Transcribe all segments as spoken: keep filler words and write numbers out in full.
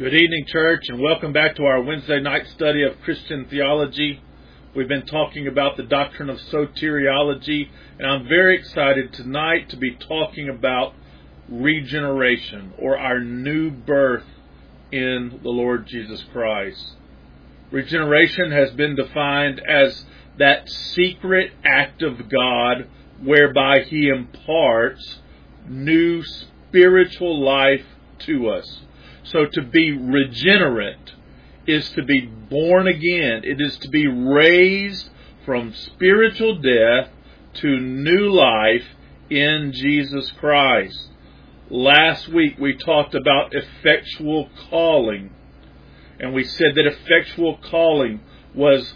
Good evening, church, and welcome back to our Wednesday night study of Christian theology. We've been talking about the doctrine of soteriology, and I'm very excited tonight to be talking about regeneration, or our new birth in the Lord Jesus Christ. Regeneration has been defined as that secret act of God whereby He imparts new spiritual life to us. So to be regenerate is to be born again. It is to be raised from spiritual death to new life in Jesus Christ. Last week we talked about effectual calling. And we said that effectual calling was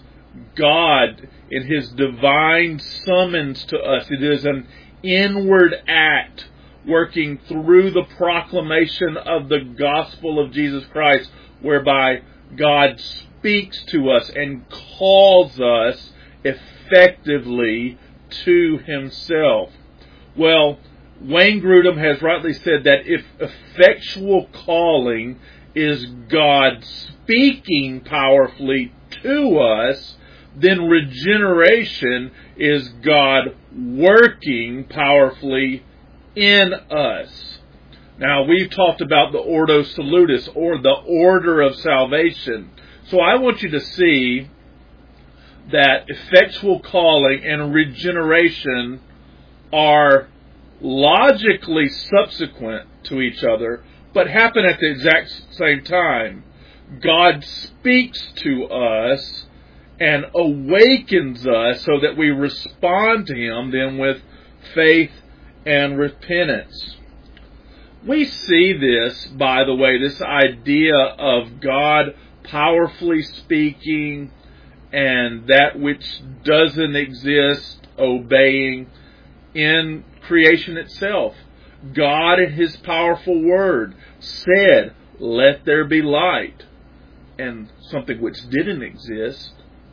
God in His divine summons to us. It is an inward act working through the proclamation of the gospel of Jesus Christ, whereby God speaks to us and calls us effectively to Himself. Well, Wayne Grudem has rightly said that if effectual calling is God speaking powerfully to us, then regeneration is God working powerfully in us. Now, we've talked about the Ordo Salutis, or the order of salvation. So I want you to see that effectual calling and regeneration are logically subsequent to each other, but happen at the exact same time. God speaks to us and awakens us so that we respond to Him then with faith and repentance. We see this, by the way, this idea of God powerfully speaking and that which doesn't exist obeying in creation itself. God in His powerful word said, "Let there be light," and something which didn't exist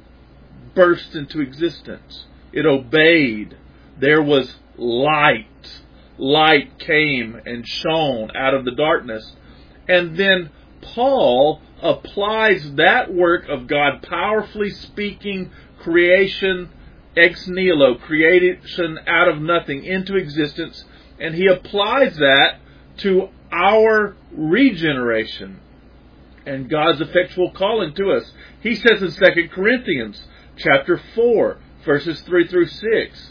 burst into existence. It obeyed. There was light. Light came and shone out of the darkness. And then Paul applies that work of God powerfully speaking creation ex nihilo, creation out of nothing, into existence, and he applies that to our regeneration and God's effectual calling to us. He says in Second Corinthians chapter four, verses three through six,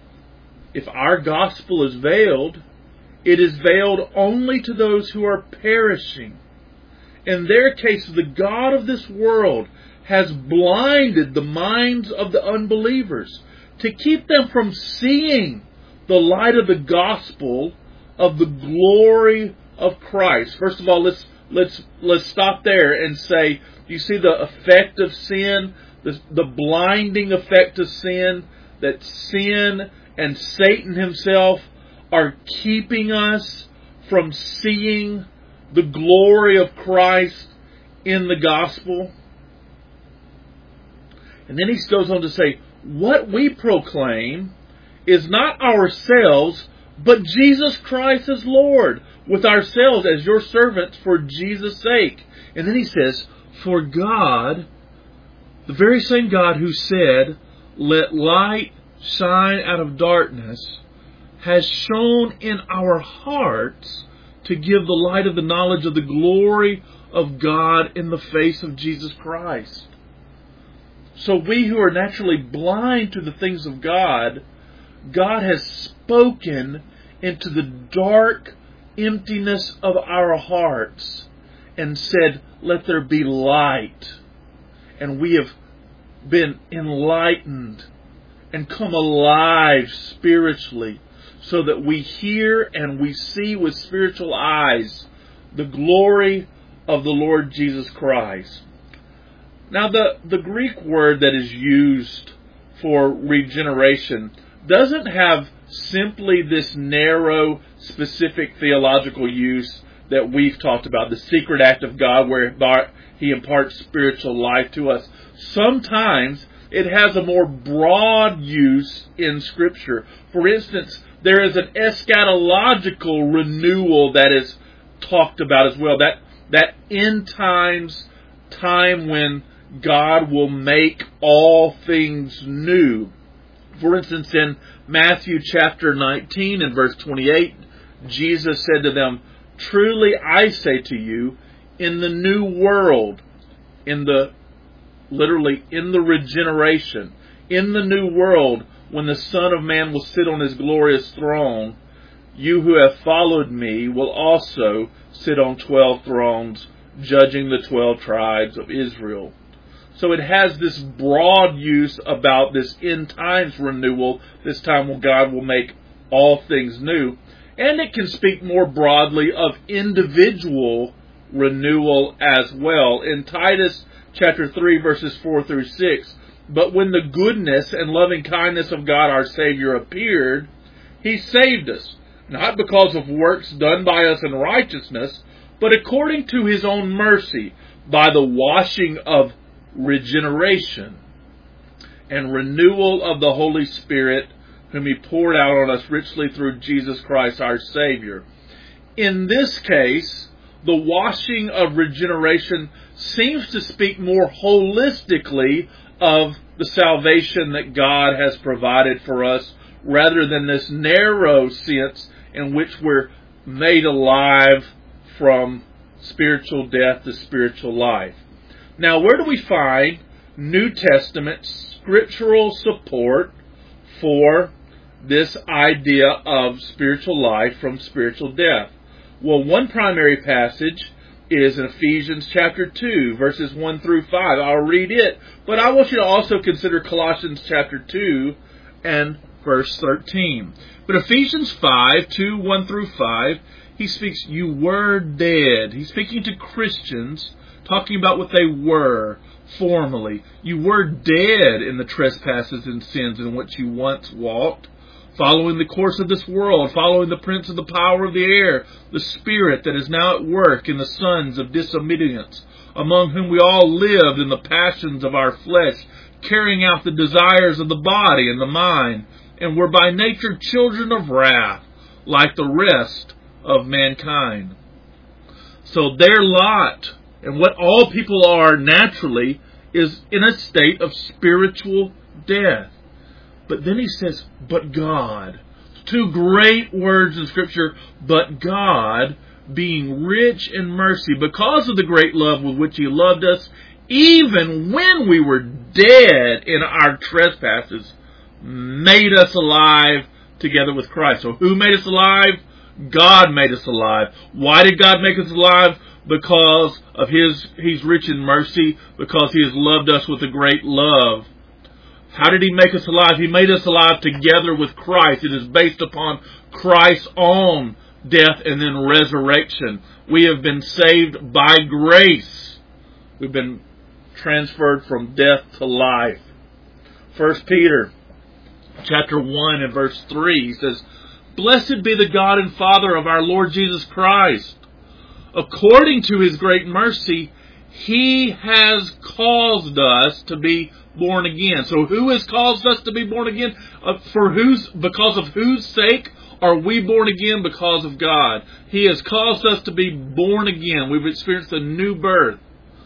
if our gospel is veiled, it is veiled only to those who are perishing. In their case, the God of this world has blinded the minds of the unbelievers to keep them from seeing the light of the gospel of the glory of Christ. First of all, let's let's let's stop there and say, you see the effect of sin, the, the blinding effect of sin, that sin and Satan himself are keeping us from seeing the glory of Christ in the gospel. And then he goes on to say, what we proclaim is not ourselves, but Jesus Christ as Lord, with ourselves as your servants for Jesus' sake. And then he says, for God, the very same God who said, let light shine out of darkness, has shone in our hearts to give the light of the knowledge of the glory of God in the face of Jesus Christ. So we who are naturally blind to the things of God, God has spoken into the dark emptiness of our hearts and said, let there be light. And we have been enlightened and come alive spiritually, so that we hear and we see with spiritual eyes the glory of the Lord Jesus Christ. Now, the, the Greek word that is used for regeneration doesn't have simply this narrow, specific theological use that we've talked about, the secret act of God whereby He imparts spiritual life to us. Sometimes it has a more broad use in Scripture. For instance, there is an eschatological renewal that is talked about as well. That that end times time when God will make all things new. For instance, in Matthew chapter nineteen and verse twenty-eight, Jesus said to them, "Truly I say to you, in the new world," in the, literally, in the regeneration, in the new world, when the Son of Man will sit on his glorious throne, you who have followed me will also sit on twelve thrones, judging the twelve tribes of Israel. So it has this broad use about this end times renewal, this time when God will make all things new. And it can speak more broadly of individual renewal as well. In Titus chapter three, verses four through six, "But when the goodness and loving kindness of God our Savior appeared, He saved us, not because of works done by us in righteousness, but according to His own mercy, by the washing of regeneration and renewal of the Holy Spirit, whom He poured out on us richly through Jesus Christ our Savior." In this case, the washing of regeneration seems to speak more holistically of the salvation that God has provided for us, rather than this narrow sense in which we're made alive from spiritual death to spiritual life. Now, where do we find New Testament scriptural support for this idea of spiritual life from spiritual death? Well, one primary passage is in Ephesians chapter two, verses one through five. I'll read it, but I want you to also consider Colossians chapter two and verse thirteen. But Ephesians five, two, one through five, he speaks, "You were dead." He's speaking to Christians, talking about what they were formerly. "You were dead in the trespasses and sins in which you once walked, following the course of this world, following the prince of the power of the air, the spirit that is now at work in the sons of disobedience, among whom we all lived in the passions of our flesh, carrying out the desires of the body and the mind, and were by nature children of wrath, like the rest of mankind." So their lot, and what all people are naturally, is in a state of spiritual death. But then he says, "But God." Two great words in Scripture, "but God, being rich in mercy, because of the great love with which He loved us, even when we were dead in our trespasses, made us alive together with Christ." So who made us alive? God made us alive. Why did God make us alive? Because of His, He's rich in mercy, because He has loved us with a great love. How did He make us alive? He made us alive together with Christ. It is based upon Christ's own death and then resurrection. We have been saved by grace. We've been transferred from death to life. First Peter chapter one and verse three says, "Blessed be the God and Father of our Lord Jesus Christ. According to His great mercy, He has caused us to be born again." So who has caused us to be born again? Uh, for whose, because of whose sake are we born again? Because of God. He has caused us to be born again. We've experienced a new birth.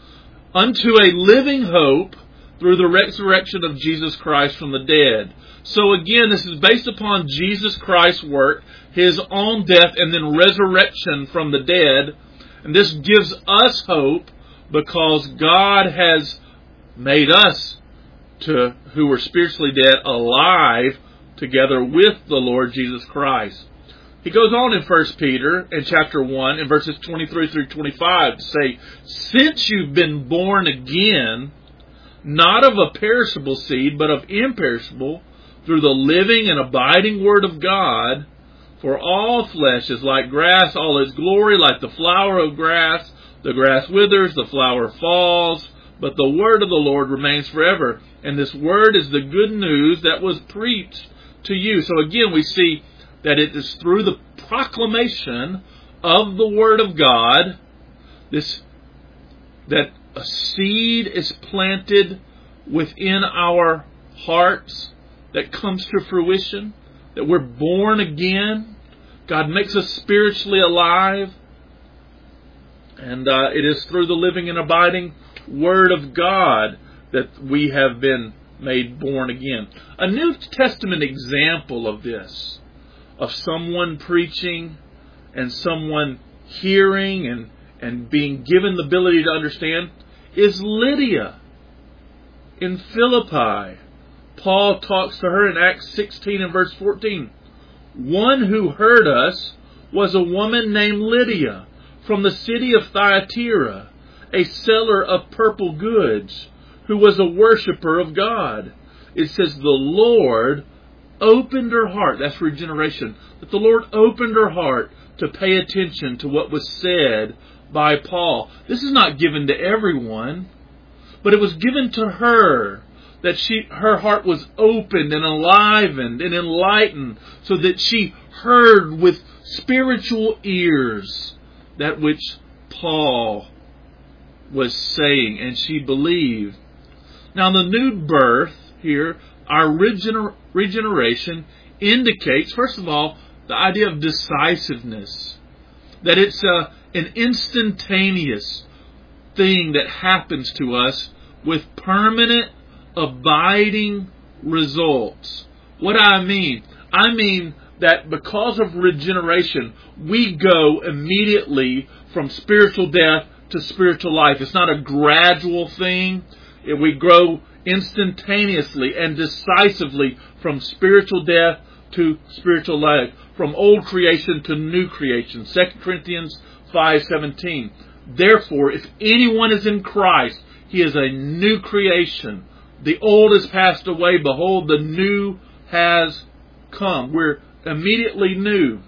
Unto a living hope through the resurrection of Jesus Christ from the dead. So again, this is based upon Jesus Christ's work, His own death and then resurrection from the dead. And this gives us hope because God has made us, to who were spiritually dead, alive together with the Lord Jesus Christ. He goes on in First Peter in chapter one in verses twenty-three through twenty-five to say, "Since you've been born again, not of a perishable seed, but of imperishable, through the living and abiding Word of God, for all flesh is like grass, all its glory like the flower of grass. The grass withers, the flower falls, but the word of the Lord remains forever." And this word is the good news that was preached to you. So again, we see that it is through the proclamation of the Word of God, this that a seed is planted within our hearts that comes to fruition, that we're born again. God makes us spiritually alive. And uh, it is through the living and abiding Word of God that we have been made born again. A New Testament example of this, of someone preaching and someone hearing and, and being given the ability to understand, is Lydia in Philippi. Paul talks to her in Acts sixteen and verse fourteen. One who heard us was a woman named Lydia from the city of Thyatira, a seller of purple goods, who was a worshiper of God. It says the Lord opened her heart. That's regeneration. That the Lord opened her heart to pay attention to what was said by Paul. This is not given to everyone, but it was given to her, that she, her heart was opened and enlivened and enlightened, so that she heard with spiritual ears that which Paul was saying, and she believed. Now the new birth here, our regener- regeneration, indicates, first of all, the idea of decisiveness. That it's a, an instantaneous thing that happens to us with permanent, abiding results. What do I mean? I mean that because of regeneration, we go immediately from spiritual death to spiritual life. It's not a gradual thing. We grow instantaneously and decisively from spiritual death to spiritual life, from old creation to new creation. Second Corinthians five seventeen. Therefore, if anyone is in Christ, he is a new creation. The old has passed away. Behold, the new has come. We're immediately new.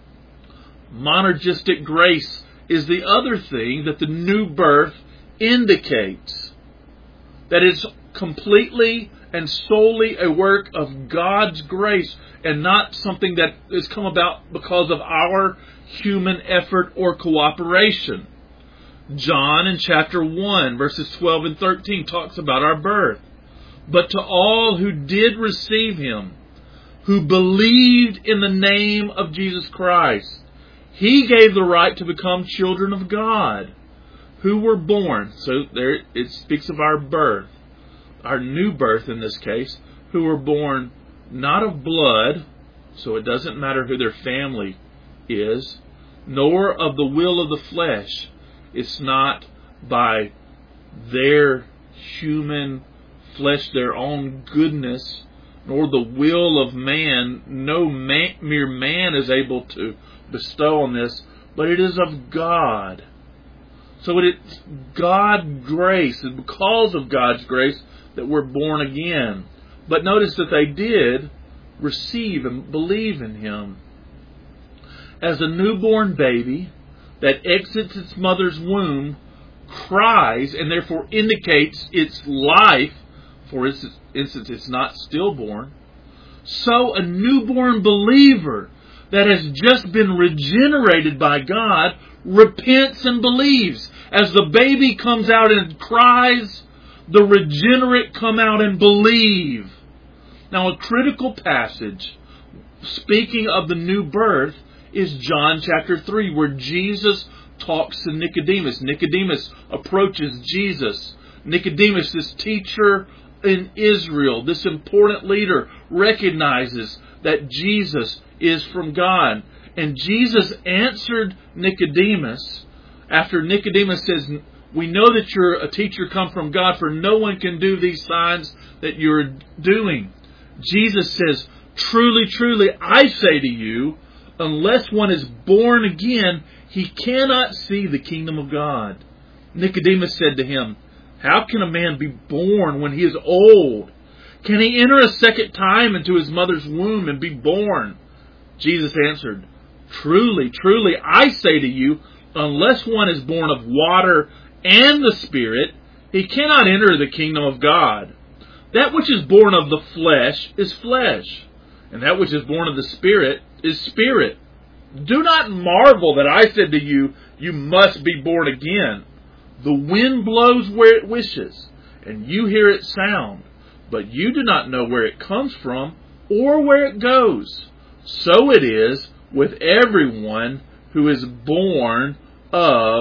Monergistic grace is the other thing that the new birth indicates. That it's completely and solely a work of God's grace, and not something that has come about because of our human effort or cooperation. John in chapter one, verses twelve and thirteen talks about our birth. But to all who did receive Him, who believed in the name of Jesus Christ, He gave the right to become children of God, who were born. So there it speaks of our birth, our new birth in this case, who were born not of blood, so it doesn't matter who their family is, nor of the will of the flesh. It's not by their human flesh, their own goodness, nor the will of man. No man, mere man is able to bestow on this, but it is of God. So it's God's grace, and because of God's grace that we're born again. But notice that they did receive and believe in Him. As a newborn baby that exits its mother's womb, cries, and therefore indicates its life, for instance, it's not stillborn, so a newborn believer that has just been regenerated by God repents and believes. As the baby comes out and cries, the regenerate come out and believe. Now, a critical passage, speaking of the new birth, is John chapter three, where Jesus talks to Nicodemus. Nicodemus approaches Jesus. Nicodemus, this teacher in Israel, this important leader, recognizes that Jesus is from God. And Jesus answered Nicodemus after Nicodemus says, we know that you're a teacher come from God, for no one can do these signs that you're doing. Jesus says, truly, truly, I say to you, unless one is born again, he cannot see the kingdom of God. Nicodemus said to him, how can a man be born when he is old? Can he enter a second time into his mother's womb and be born? Jesus answered, truly, truly, I say to you, unless one is born of water and the Spirit, he cannot enter the kingdom of God. That which is born of the flesh is flesh, and that which is born of the Spirit is spirit. Do not marvel that I said to you, you must be born again. The wind blows where it wishes, and you hear its sound, but you do not know where it comes from or where it goes. So it is with everyone who is born of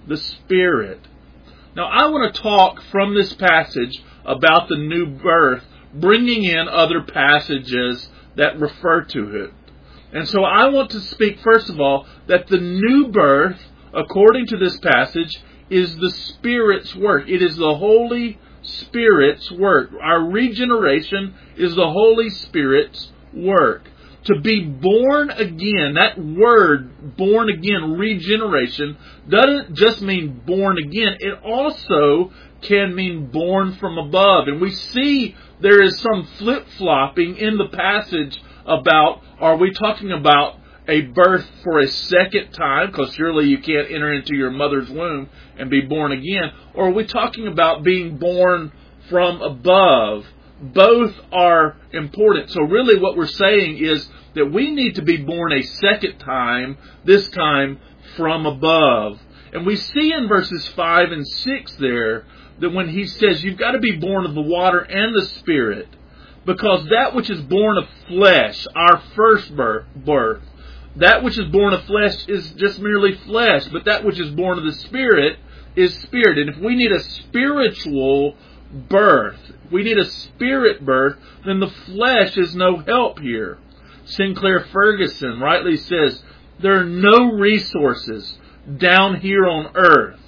the Spirit. Now, I want to talk from this passage about the new birth, bringing in other passages that refer to it. And so I want to speak, first of all, that the new birth, according to this passage, is the Spirit's work. It is the Holy Spirit's work. Our regeneration is the Holy Spirit's work. To be born again, that word, born again, regeneration, doesn't just mean born again. It also can mean born from above. And we see there is some flip-flopping in the passage about, are we talking about a birth for a second time? Because surely you can't enter into your mother's womb and be born again. Or are we talking about being born from above? Both are important. So really what we're saying is that we need to be born a second time, this time from above. And we see in verses five and six there that when he says you've got to be born of the water and the Spirit, because that which is born of flesh, our first birth, birth, that which is born of flesh is just merely flesh, but that which is born of the Spirit is spirit. And if we need a spiritual birth, if we need a spirit birth, then the flesh is no help here. Sinclair Ferguson rightly says, there are no resources down here on earth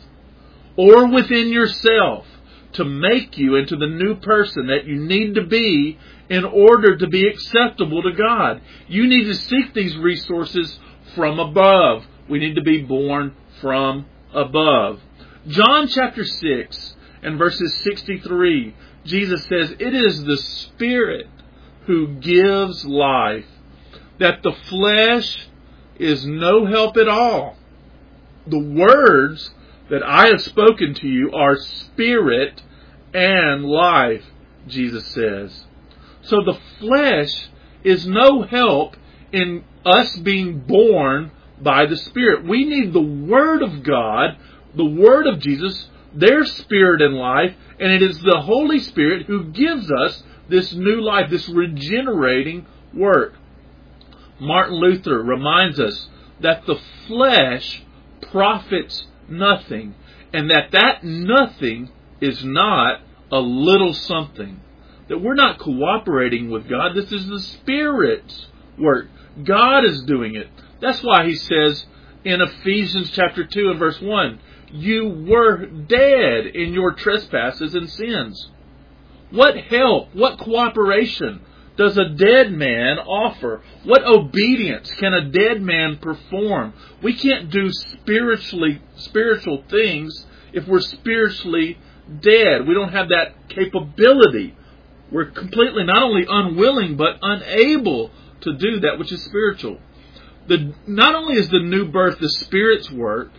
or within yourself to make you into the new person that you need to be in order to be acceptable to God. You need to seek these resources from above. We need to be born from above. John chapter six and verses sixty-three, Jesus says, it is the Spirit who gives life, that the flesh is no help at all. The words that I have spoken to you are spirit and life, Jesus says. So the flesh is no help in us being born by the Spirit. We need the Word of God, the Word of Jesus, their spirit and life, and it is the Holy Spirit who gives us this new life, this regenerating work. Martin Luther reminds us that the flesh profits nothing, and that that nothing is not a little something. That we're not cooperating with God. This is the Spirit's work. God is doing it. That's why he says in Ephesians chapter two and verse one, you were dead in your trespasses and sins. What help, what cooperation does a dead man offer? What obedience can a dead man perform? We can't do spiritually spiritual things if we're spiritually dead. We don't have that capability. We're completely not only unwilling but unable to do that which is spiritual. The, not only is the new birth the Spirit's work,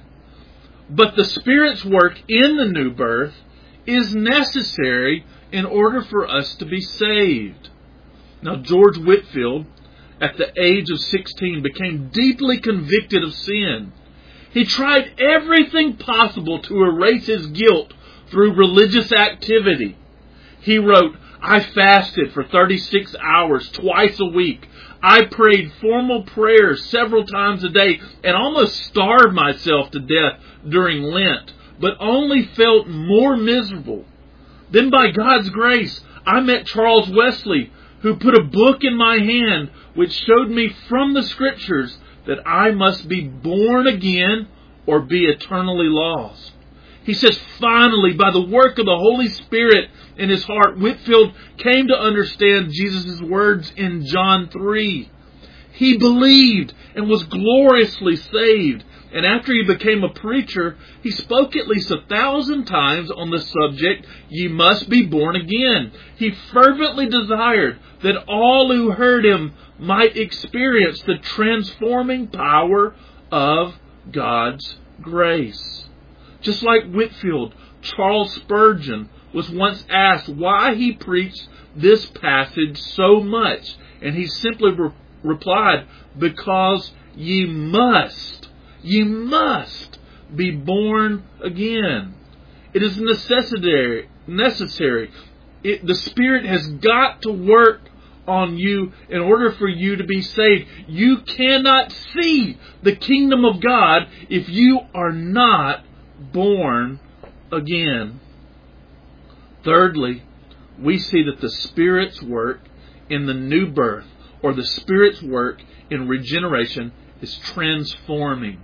but the Spirit's work in the new birth is necessary in order for us to be saved. Now, George Whitefield, at the age of sixteen, became deeply convicted of sin. He tried everything possible to erase his guilt through religious activity. He wrote, I fasted for thirty-six hours twice a week. I prayed formal prayers several times a day and almost starved myself to death during Lent, but only felt more miserable. Then by God's grace, I met Charles Wesley, who put a book in my hand which showed me from the Scriptures that I must be born again or be eternally lost. He says, finally, by the work of the Holy Spirit in his heart, Whitefield came to understand Jesus' words in John three. He believed and was gloriously saved. And after he became a preacher, he spoke at least a thousand times on the subject, ye must be born again. He fervently desired that all who heard him might experience the transforming power of God's grace. Just like Whitefield, Charles Spurgeon was once asked why he preached this passage so much. And he simply re- replied, because ye must, ye must be born again. It is necessary. necessary. It, the Spirit has got to work on you in order for you to be saved. You cannot see the kingdom of God if you are not born again. Thirdly, we see that the Spirit's work in the new birth, or the Spirit's work in regeneration, is transforming.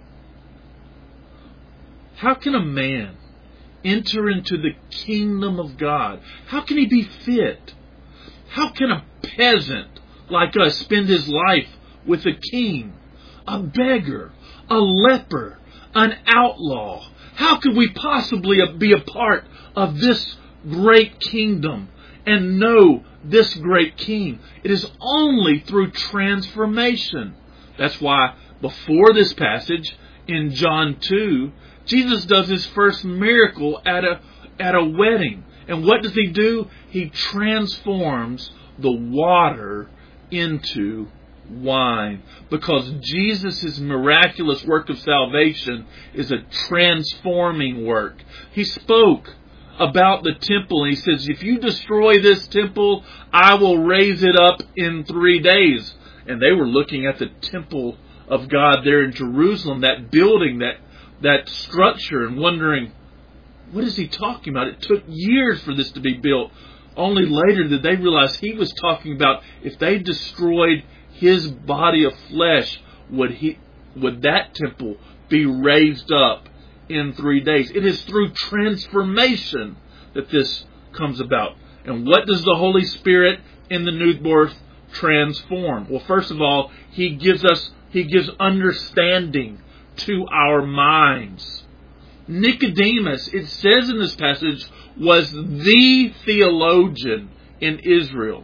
How can a man enter into the kingdom of God? How can he be fit? How can a peasant like us spend his life with a king, a beggar, a leper, an outlaw? How could we possibly be a part of this great kingdom and know this great king? It is only through transformation. That's why before this passage in John two, Jesus does his first miracle at a at a wedding. And what does he do? He transforms the water into wine. Because Jesus' miraculous work of salvation is a transforming work. He spoke about the temple, and he says, if you destroy this temple, I will raise it up in three days. And they were looking at the temple of God there in Jerusalem, that building, that, that structure, and wondering, what is he talking about? It took years for this to be built. Only later did they realize he was talking about if they destroyed his body of flesh, would he, would that temple be raised up in three days? It is through transformation that this comes about. And what does the Holy Spirit in the new birth transform? Well, first of all, He gives us, He gives understanding to our minds. Nicodemus, it says in this passage, was the theologian in Israel.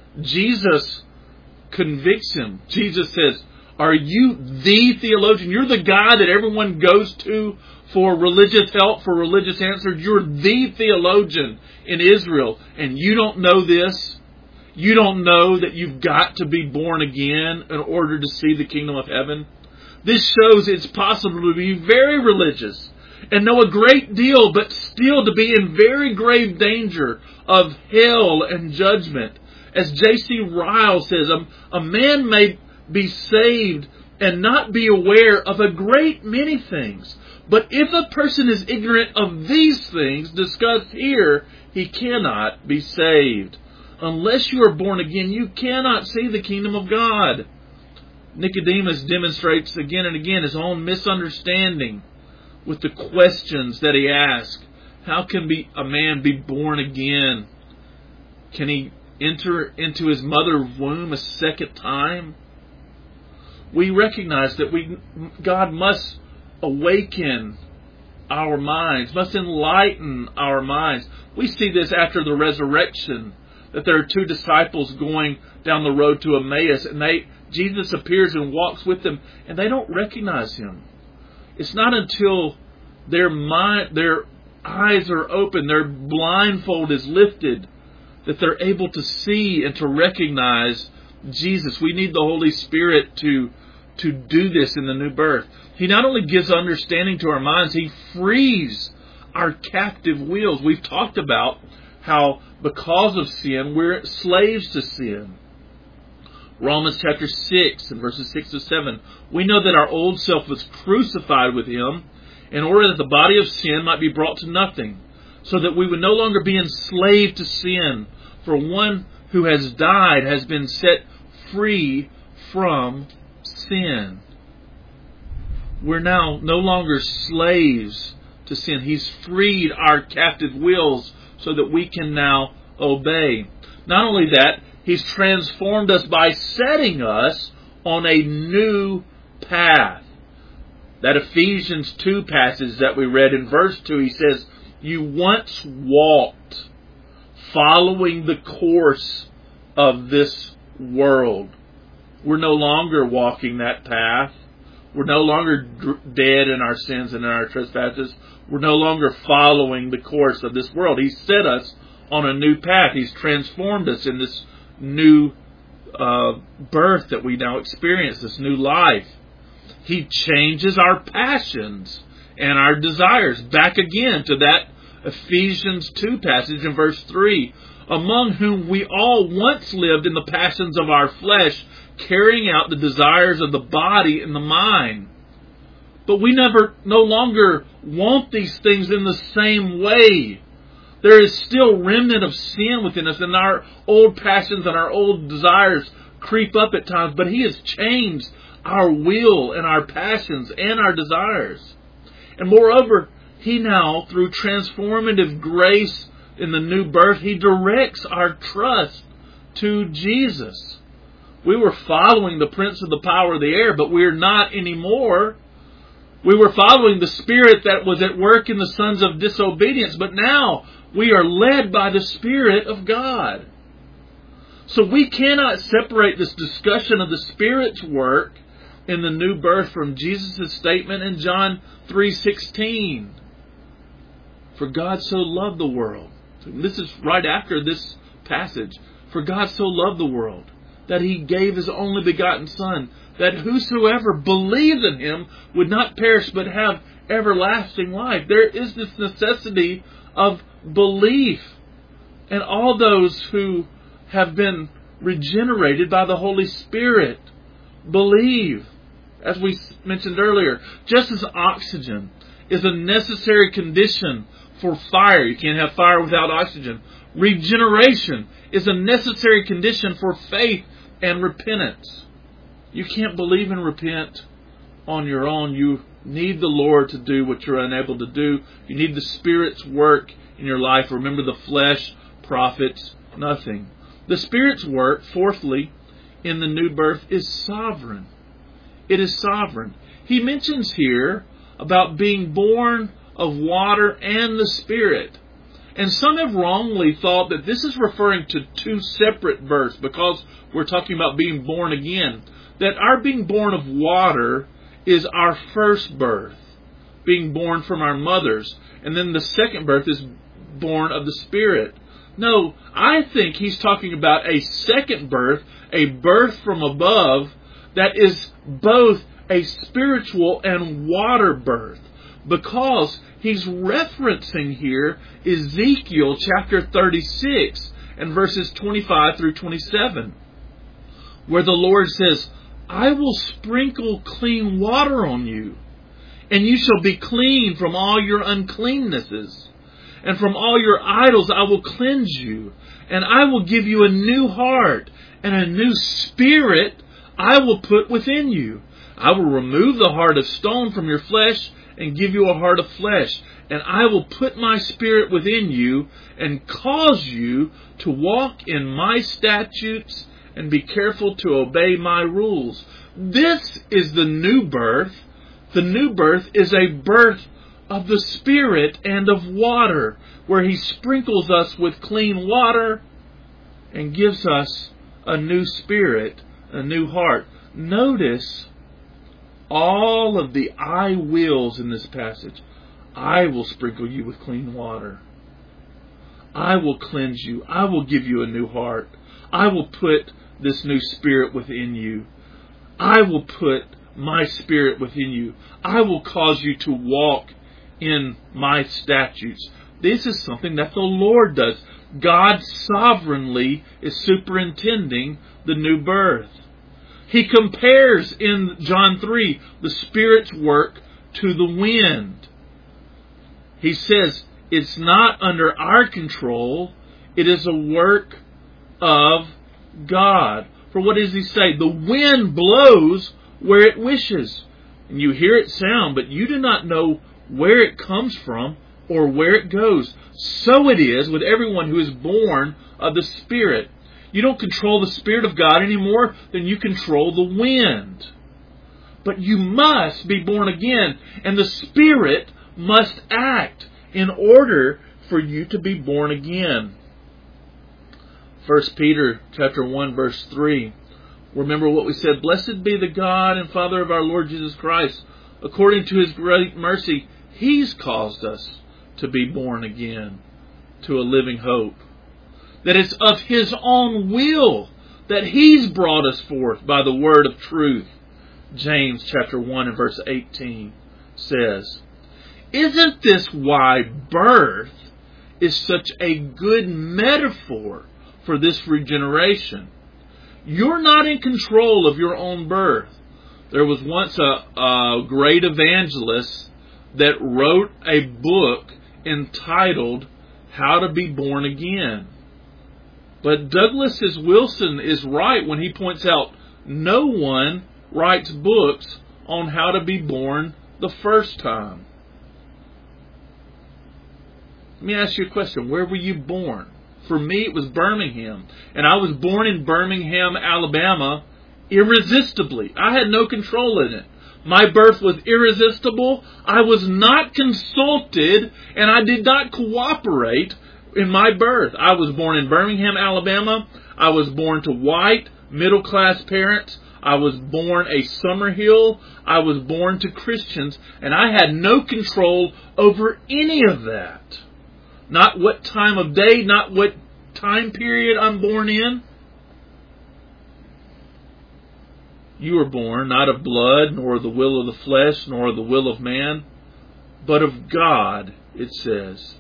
Jesus convicts him. Jesus says, are you the theologian? You're the guy that everyone goes to for religious help, for religious answers. You're the theologian in Israel, and you don't know this? You don't know that you've got to be born again in order to see the kingdom of heaven? This shows it's possible to be very religious and know a great deal, but still to be in very grave danger of hell and judgment. As J C Ryle says, a, a man may be saved and not be aware of a great many things. But if a person is ignorant of these things discussed here, he cannot be saved. Unless you are born again, you cannot see the kingdom of God. Nicodemus demonstrates again and again his own misunderstanding with the questions that he asks. How can be a man be born again? Can he enter into his mother's womb a second time? We recognize that we God must awaken our minds, must enlighten our minds. We see this after the resurrection, that there are two disciples going down the road to Emmaus, and they Jesus appears and walks with them, and they don't recognize him. It's not until their mind, their eyes are open, their blindfold is lifted, that they're able to see and to recognize Jesus. We need the Holy Spirit to, to do this in the new birth. He not only gives understanding to our minds, He frees our captive wills. We've talked about how because of sin, we're slaves to sin. Romans chapter six and verses six to seven. We know that our old self was crucified with Him in order that the body of sin might be brought to nothing, so that we would no longer be enslaved to sin. For one who has died has been set free from sin. We're now no longer slaves to sin. He's freed our captive wills so that we can now obey. Not only that, He's transformed us by setting us on a new path. That Ephesians two passage that we read in verse two, he says, you once walked following the course of this world. We're no longer walking that path. We're no longer dead in our sins and in our trespasses. We're no longer following the course of this world. He's set us on a new path. He's transformed us in this new uh, birth that we now experience, this new life. He changes our passions and our desires. Back again to that Ephesians two passage in verse three. Among whom we all once lived in the passions of our flesh, carrying out the desires of the body and the mind. But we never, no longer want these things in the same way. There is still remnant of sin within us, and our old passions and our old desires creep up at times. But He has changed our will and our passions and our desires. And moreover, He now, through transformative grace in the new birth, He directs our trust to Jesus. We were following the prince of the power of the air, but we are not anymore. We were following the spirit that was at work in the sons of disobedience, but now we are led by the Spirit of God. So we cannot separate this discussion of the Spirit's work in the new birth from Jesus' statement in John three sixteen. For God so loved the world. This is right after this passage. For God so loved the world that He gave His only begotten Son, that whosoever believes in Him would not perish but have everlasting life. There is this necessity of belief. And all those who have been regenerated by the Holy Spirit believe. As we mentioned earlier, just as oxygen is a necessary condition for fire. You can't have fire without oxygen. Regeneration is a necessary condition for faith and repentance. You can't believe and repent on your own. You need the Lord to do what you're unable to do. You need the Spirit's work in your life. Remember, the flesh profits nothing. The Spirit's work, fourthly, in the new birth is sovereign. It is sovereign. He mentions here about being born of water and the Spirit. And some have wrongly thought that this is referring to two separate births because we're talking about being born again. That our being born of water is our first birth, being born from our mothers. And then the second birth is born of the Spirit. No, I think he's talking about a second birth, a birth from above, that is both a spiritual and water birth. Because he's referencing here Ezekiel chapter thirty-six and verses twenty-five through twenty-seven, where the Lord says, I will sprinkle clean water on you, and you shall be clean from all your uncleannesses. And from all your idols I will cleanse you, and I will give you a new heart, and a new spirit I will put within you. I will remove the heart of stone from your flesh, and give you a heart of flesh. And I will put my Spirit within you, and cause you to walk in my statutes, and be careful to obey my rules. This is the new birth. The new birth is a birth of the Spirit and of water, where He sprinkles us with clean water and gives us a new spirit, a new heart. Notice all of the I wills in this passage. I will sprinkle you with clean water. I will cleanse you. I will give you a new heart. I will put this new spirit within you. I will put my Spirit within you. I will cause you to walk in my statutes. This is something that the Lord does. God sovereignly is superintending the new birth. He compares in John three the Spirit's work to the wind. He says it's not under our control. It is a work of God. For what does He say? The wind blows where it wishes, and you hear it sound, but you do not know where it comes from or where it goes. So it is with everyone who is born of the Spirit. You don't control the Spirit of God any more than you control the wind. But you must be born again, and the Spirit must act in order for you to be born again. First Peter chapter one verse three. Remember what we said. Blessed be the God and Father of our Lord Jesus Christ. According to His great mercy, He's caused us to be born again to a living hope. That it's of His own will that He's brought us forth by the word of truth. James chapter one and verse eighteen says, isn't this why birth is such a good metaphor for this regeneration? You're not in control of your own birth. There was once a, a great evangelist that wrote a book entitled How to Be Born Again. But Douglas S. Wilson is right when he points out no one writes books on how to be born the first time. Let me ask you a question. Where were you born? For me, it was Birmingham. And I was born in Birmingham, Alabama, irresistibly. I had no control in it. My birth was irresistible. I was not consulted, and I did not cooperate in my birth. I was born in Birmingham, Alabama. I was born to white, middle-class parents. I was born a Summerhill. I was born to Christians, and I had no control over any of that. Not what time of day, not what time period I'm born in. You were born not of blood, nor the will of the flesh, nor the will of man, but of God, it says.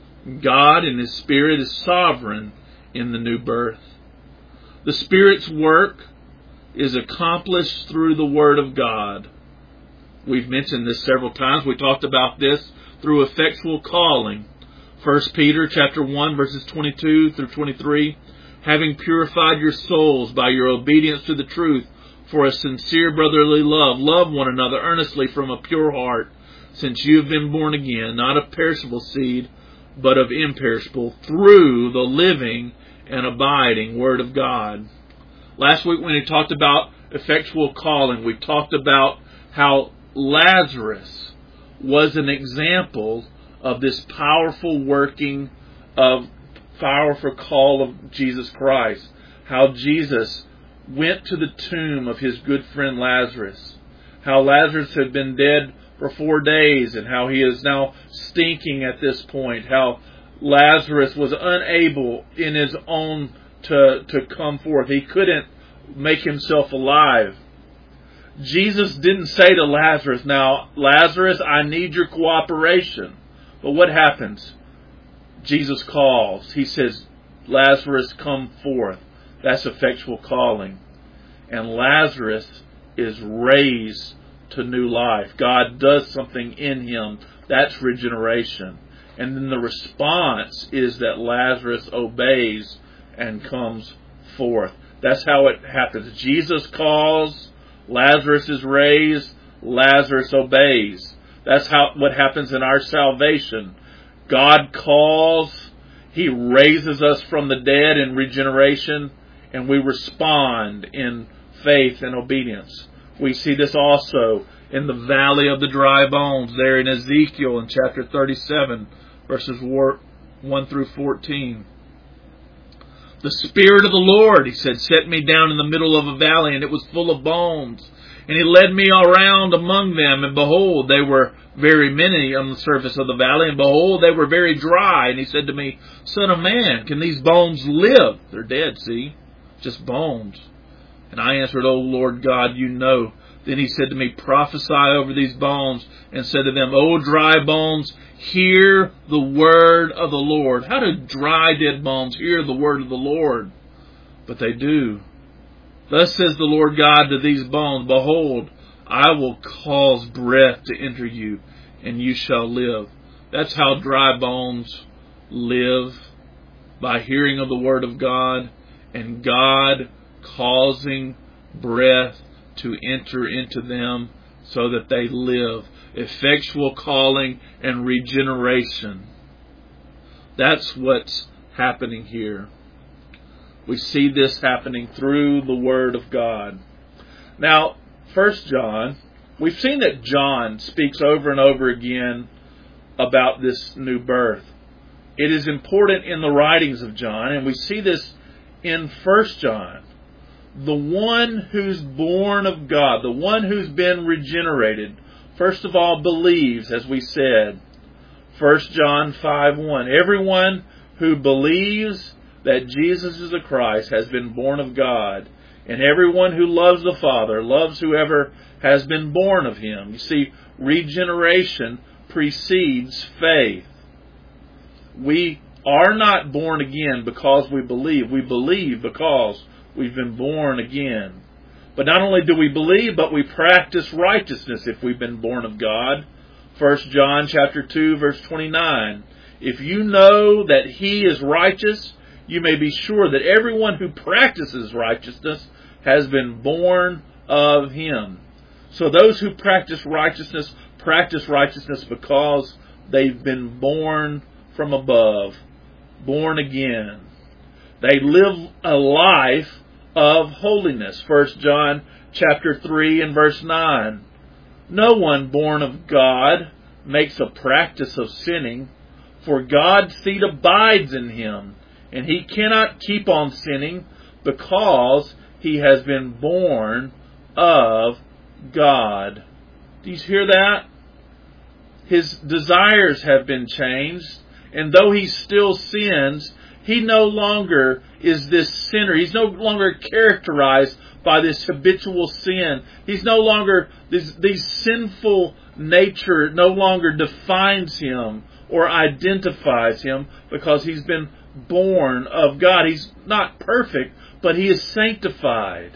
God in His Spirit is sovereign in the new birth. The Spirit's work is accomplished through the Word of God. We've mentioned this several times. We talked about this through effectual calling. First Peter chapter one, verses twenty-two through twenty-three. Having purified your souls by your obedience to the truth for a sincere brotherly love, love one another earnestly from a pure heart, since you have been born again, not of perishable seed, but of imperishable, through the living and abiding Word of God. Last week when we talked about effectual calling, we talked about how Lazarus was an example of this powerful working of powerful call of Jesus Christ. How Jesus went to the tomb of his good friend Lazarus. How Lazarus had been dead for four days and how he is now stinking at this point. How Lazarus was unable in his own to, to come forth. He couldn't make himself alive. Jesus didn't say to Lazarus, now, Lazarus, I need your cooperation. But what happens? Jesus calls. He says, Lazarus, come forth. That's effectual calling. And Lazarus is raised to new life. God does something in him. That's regeneration. And then the response is that Lazarus obeys and comes forth. That's how it happens. Jesus calls, Lazarus is raised, Lazarus obeys. That's how what happens in our salvation. God calls, He raises us from the dead in regeneration, and we respond in faith and obedience. We see this also in the valley of the dry bones, there in Ezekiel in chapter thirty-seven, verses one through fourteen. The Spirit of the Lord, He said, set me down in the middle of a valley, and it was full of bones. And He led me around among them, and behold, they were very many on the surface of the valley, and behold, they were very dry. And He said to me, Son of man, can these bones live? They're dead, see? Just bones. And I answered, O Lord God, you know. Then He said to me, prophesy over these bones, and said to them, O dry bones, hear the word of the Lord. How do dry, dead bones hear the word of the Lord? But they do. Thus says the Lord God to these bones, behold, I will cause breath to enter you, and you shall live. That's how dry bones live, by hearing of the word of God, and God causing breath to enter into them so that they live. Effectual calling and regeneration. That's what's happening here. We see this happening through the Word of God. Now, First John, we've seen that John speaks over and over again about this new birth. It is important in the writings of John, and we see this in First John. The one who's born of God, the one who's been regenerated, first of all believes, as we said. First John five one. Everyone who believes that Jesus is the Christ has been born of God. And everyone who loves the Father loves whoever has been born of Him. You see, regeneration precedes faith. We are not born again because we believe. We believe because we've been born again. But not only do we believe, but we practice righteousness if we've been born of God. First John chapter two, verse twenty-nine. If you know that He is righteous, you may be sure that everyone who practices righteousness has been born of Him. So those who practice righteousness, practice righteousness because they've been born from above, born again. They live a life of holiness. First John chapter three and verse nine. No one born of God makes a practice of sinning, for God's seed abides in him, and he cannot keep on sinning because he has been born of God. Do you hear that? His desires have been changed, and though he still sins, he no longer is this sinner. He's no longer characterized by this habitual sin. He's no longer, this, this sinful nature no longer defines him or identifies him because he's been born of God. He's not perfect, but he is sanctified.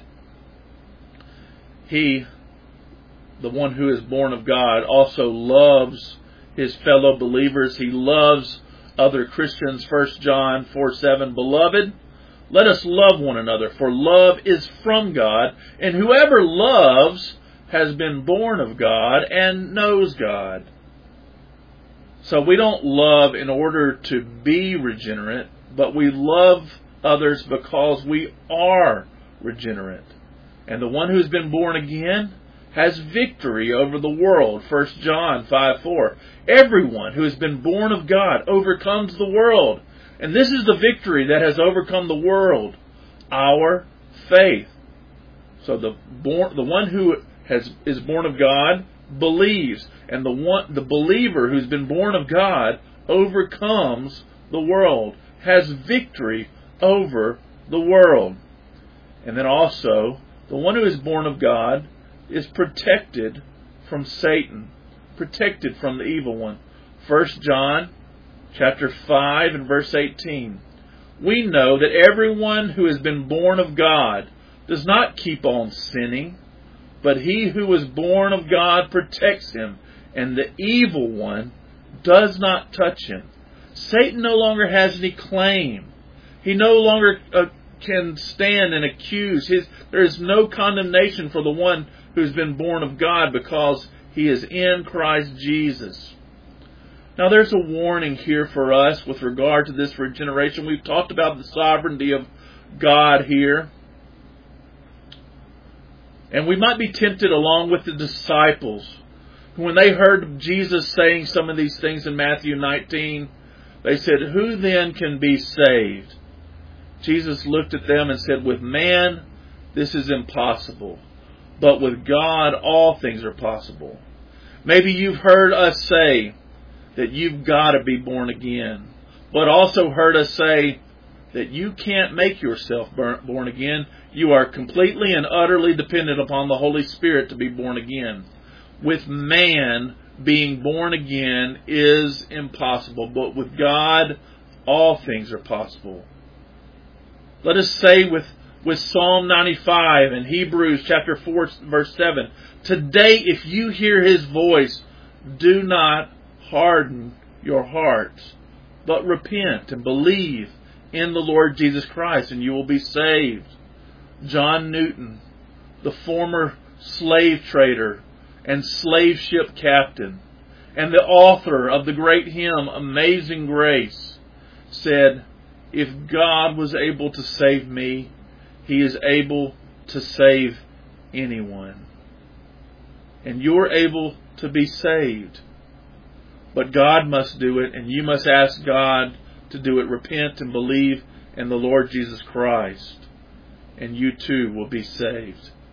He, the one who is born of God, also loves his fellow believers. He loves other Christians. First John four seven, Beloved, let us love one another, for love is from God, and whoever loves has been born of God and knows God. So we don't love in order to be regenerate, but we love others because we are regenerate. And the one who's been born again has victory over the world. First John five four. Everyone who has been born of God overcomes the world. And this is the victory that has overcome the world, our faith. So the born, the one who has is born of God believes, and the one the believer who's been born of God overcomes the world, has victory over the world. And then also, the one who is born of God is protected from Satan, protected from the evil one. First John chapter five and verse eighteen. We know that everyone who has been born of God does not keep on sinning, but he who is born of God protects him, and the evil one does not touch him. Satan no longer has any claim. He no longer uh, can stand and accuse. His, there is no condemnation for the one who's been born of God because he is in Christ Jesus. Now there's a warning here for us with regard to this regeneration. We've talked about the sovereignty of God here. And we might be tempted along with the disciples. When they heard Jesus saying some of these things in Matthew nineteen, they said, "Who then can be saved?" Jesus looked at them and said, "With man, this is impossible. But with God, all things are possible." Maybe you've heard us say that you've got to be born again, but also heard us say that you can't make yourself born again. You are completely and utterly dependent upon the Holy Spirit to be born again. With man, being born again is impossible, but with God, all things are possible. Let us say with, with Psalm ninety-five and Hebrews chapter four, verse seven, today if you hear His voice, do not harden your hearts, but repent and believe in the Lord Jesus Christ, and you will be saved. John Newton, the former slave trader and slave ship captain, and the author of the great hymn, Amazing Grace, said, "If God was able to save me, He is able to save anyone." And you're able to be saved. But God must do it, and you must ask God to do it. Repent and believe in the Lord Jesus Christ, and you too will be saved.